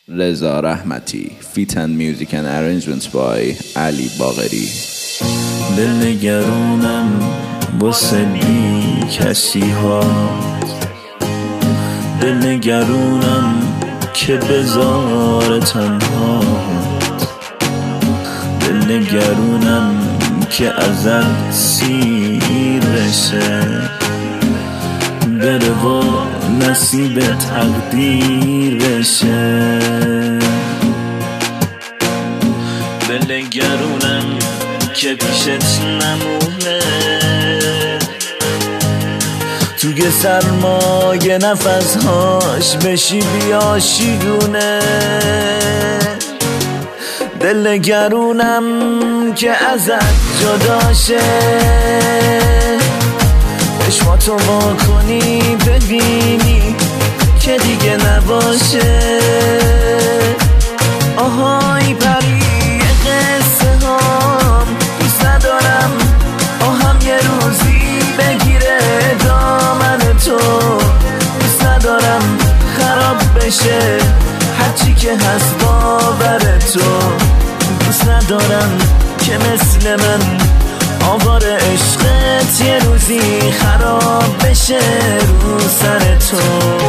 رضا رحمتی. Feat and music and arrangements by علی باقری. دلنگرونم واسه بی کسی ها، دلنگرونم که بذار تنها، دلنگرونم که ازت سیر بشه، بره و نصیب تقدیر بشه. دلنگرونم که پیشت نمونه، توی سرمایه نفسهاش بشی بیا شیرونه. دلنگرونم که ازت جداشه، چشماتو وا کنی ببینی که دیگه نباشه. آهای پری قصه هام دوست ندارم، آهم یه روزی بگیره دامن تو. دوست ندارم خراب بشه هرچی که هست باور تو. دوست ندارم که مثل من آوار عشقت یه روزی خراب بشه رو سر تو.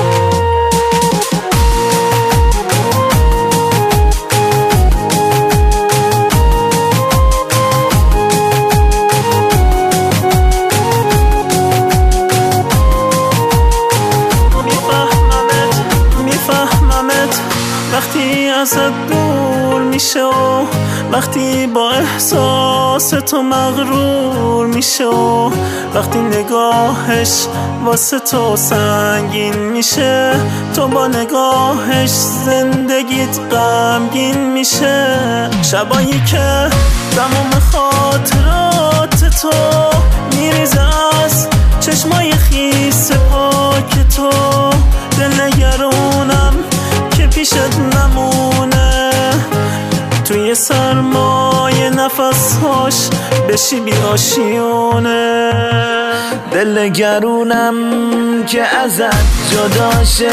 میفهممت وقتی ازت دور میشه و وقتی با احساس تو مغرور میشه و وقتی نگاهش واسه تو سنگین میشه، تو با نگاهش زندگیت غمگین میشه. شبایی که تمام خاطرات تو میریزه از چشمای خیس پاک تو. دلنگرونم که پیشت نمونه، توی سرمایه نفسهاش بشی بی آشیونه. دلنگرونم که ازت جداشه،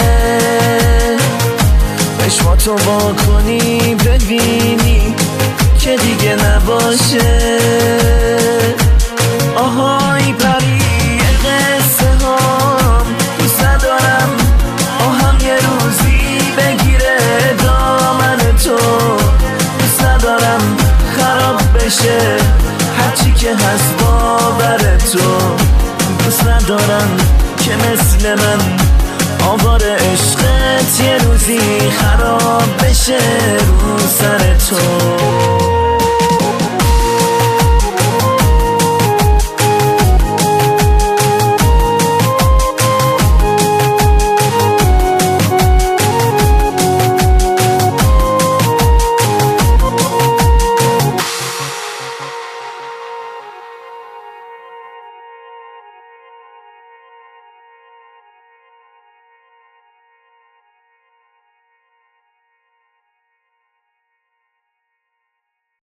چشماتو وا کنی ببینی که دیگه نباشه. آهای پری قصه هام دوست ندارم، آهم یه روزی بگیره دامن تو. دوست ندارم خراب بشه هرچی که هست باور تو. دوست ندارم که مثل من آوار عشقت یه روزی خراب بشه